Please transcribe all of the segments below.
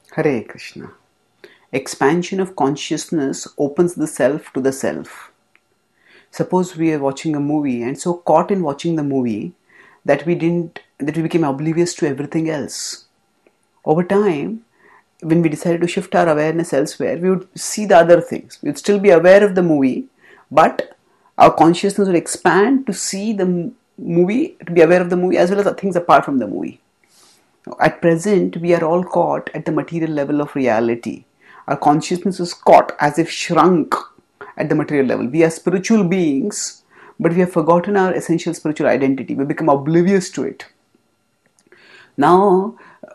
Hare Krishna. Expansion of consciousness opens the self to the self. Suppose we are watching a movie and so caught in watching the movie that we became oblivious to everything else. Over time, when we decided to shift our awareness elsewhere, we would see the other things. We would still be aware of the movie, but our consciousness would expand to see the movie, to be aware of the movie as well as things apart from the movie. At present, we are all caught at the material level of reality. Our consciousness is caught as if shrunk at the material level. We are spiritual beings, but we have forgotten our essential spiritual identity. We become oblivious to it. Now,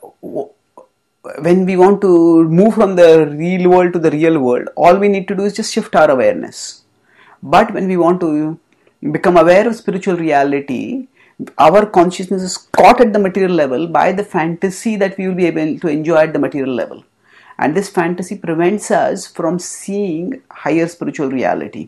when we want to move from the real world to the real world, all we need to do is just shift our awareness. But when we want to become aware of spiritual reality, our consciousness is caught at the material level by the fantasy that we will be able to enjoy at the material level. And this fantasy prevents us from seeing higher spiritual reality.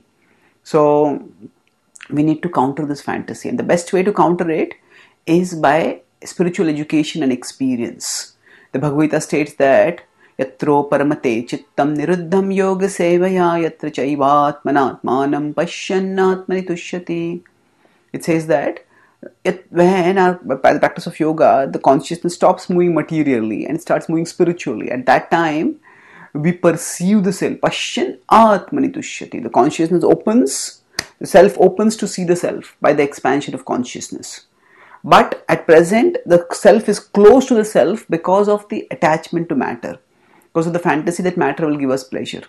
So we need to counter this fantasy. And the best way to counter it is by spiritual education and experience. The Bhagavad Gita states that Yatro paramate chittam niruddham yoga sevaya yatra chaivatmanatmanam pashyannatmani tushyati. It says that when by the practice of yoga, the consciousness stops moving materially and starts moving spiritually. At that time, we perceive the self. Pashyan atmani tushyati. The consciousness opens, the self opens to see the self by the expansion of consciousness. But at present, the self is close to the self because of the attachment to matter, because of the fantasy that matter will give us pleasure.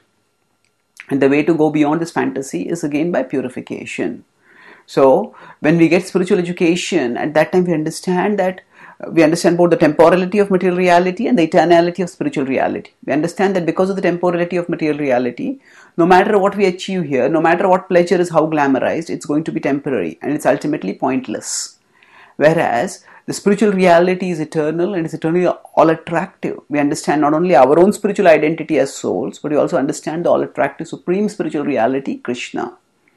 And the way to go beyond this fantasy is again by purification. So, when we get spiritual education, at that time we understand both the temporality of material reality and the eternality of spiritual reality. We understand that because of the temporality of material reality, no matter what we achieve here, no matter what pleasure is how glamorized, it's going to be temporary and it's ultimately pointless. Whereas the spiritual reality is eternal and is eternally all attractive. We understand not only our own spiritual identity as souls, but we also understand the all attractive supreme spiritual reality, Krishna.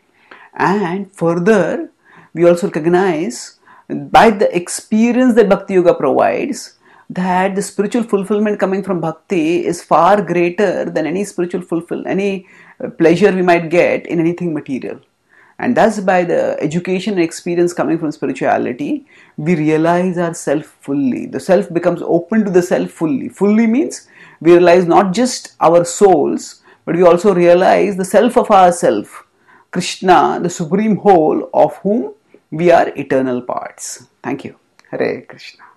And further, we also recognize by the experience that Bhakti Yoga provides that the spiritual fulfillment coming from Bhakti is far greater than any any pleasure we might get in anything material. And thus by the education and experience coming from spirituality, we realize our self fully. The self becomes open to the self fully. Fully means we realize not just our souls, but we also realize the self of ourself. Krishna, the supreme whole of whom we are eternal parts. Thank you. Hare Krishna.